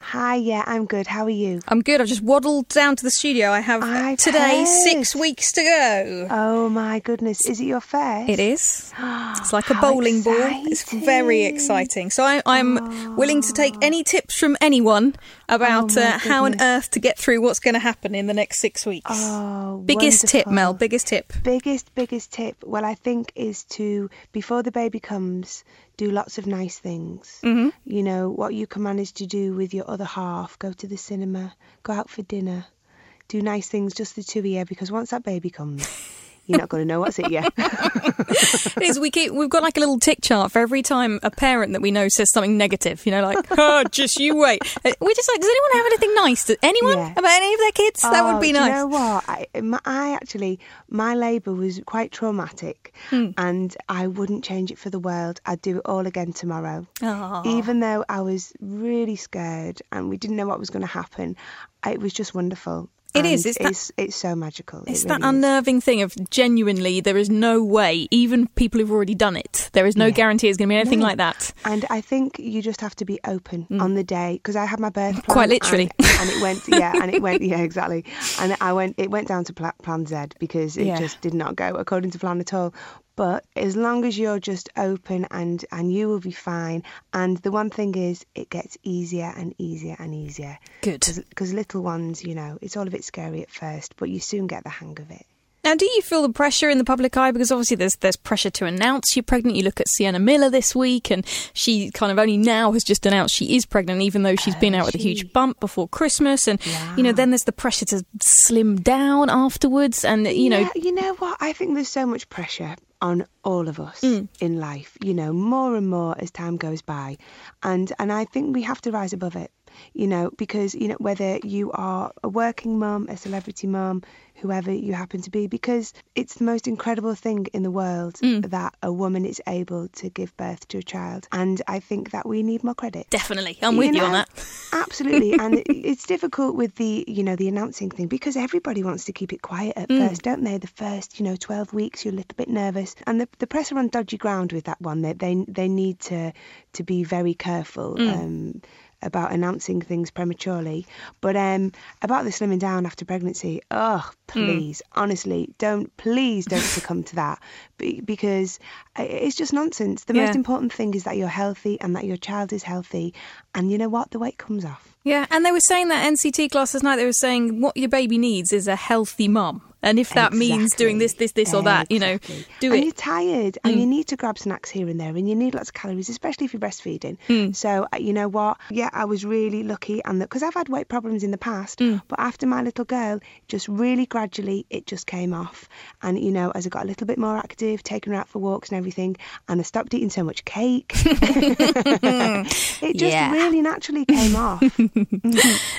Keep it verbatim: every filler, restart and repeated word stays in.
Hi, yeah, I'm good. How are you? I'm good. I've just waddled down to the studio. I have I've today heard. six weeks to go. Oh my goodness. Is it your first? It is. It's like a How bowling ball. exciting. It's very exciting. So I, I'm Oh. willing to take any tips from anyone about Oh my uh, how on goodness. earth to get through what's going to happen in the next six weeks. Oh, biggest tip, wonderful. Mel. Biggest tip. Biggest, biggest tip, well, I think is to, before the baby comes, do lots of nice things. Mm-hmm. You know, what you can manage to do with your other half, go to the cinema, go out for dinner, do nice things, just the two of you, because once that baby comes, you're not going to know what's it yet. It is, we keep, we've got like a little tick chart for every time a parent that we know says something negative, you know, like, oh, just you wait. Uh, We're just like, does anyone have anything nice? To, anyone? Yeah. About any of their kids? That would Oh, be do nice. You know what? I, my, I actually, my labour was quite traumatic, Hmm. and I wouldn't change it for the world. I'd do it all again tomorrow. Aw. Even though I was really scared and we didn't know what was going to happen, it was just wonderful. It And is, it's that- It's, it's so magical. It's It that really is. unnerving thing of genuinely there is no way, even people who've already done it, there is no Yeah. guarantee it's going to be anything No. like that. And I think you just have to be open on the day, because I had my birth plan. Quite literally. And, and it went, yeah, and it went, yeah, exactly. And I went, it went down to pla- plan Z because it Yeah. just did not go according to plan at all. But as long as you're just open and, and you will be fine. And the one thing is, it gets easier and easier and easier. Good. Because little ones, you know, it's all a bit scary at first, but you soon get the hang of it. Now, do you feel the pressure in the public eye? Because obviously there's there's pressure to announce you're pregnant. You look at Sienna Miller this week, and she kind of only now has just announced she is pregnant, even though she's been out with a she? huge bump before Christmas. And, you know, Wow. then there's the pressure to slim down afterwards. And, you know, Yeah, you know what? I think there's so much pressure on all of us Mm. in life, you know, more and more as time goes by. And and I think we have to rise above it, you know, because, you know, whether you are a working mum, a celebrity mum, whoever you happen to be, because it's the most incredible thing in the world Mm. that a woman is able to give birth to a child. And I think that we need more credit. definitely, I'm with you on know, that. Absolutely. And it, it's difficult with the, you know, the announcing thing, because everybody wants to keep it quiet at Mm. first, don't they? The first, you know, twelve weeks, you're a little bit nervous. And the, the press are on dodgy ground with that one. They they, they need to, to be very careful. Mm. Um, about announcing things prematurely. But um, about the slimming down after pregnancy, oh, please, honestly, don't, please don't succumb to that, be- because i- it's just nonsense. The Yeah. most important thing is that you're healthy and that your child is healthy. And you know what? The weight comes off. Yeah, and they were saying that N C T class last night, they were saying what your baby needs is a healthy mum. And if that means doing this, this, this or that, you know, Exactly. do and it. you're tired and Mm. you need to grab snacks here and there and you need lots of calories, especially if you're breastfeeding. Mm. So, uh, you know what? Yeah, I was really lucky, and because I've had weight problems in the past, Mm. but after my little girl, just really gradually, it just came off. And, you know, as I got a little bit more active, taking her out for walks and everything, and I stopped eating so much cake, it just Yeah. really naturally came off.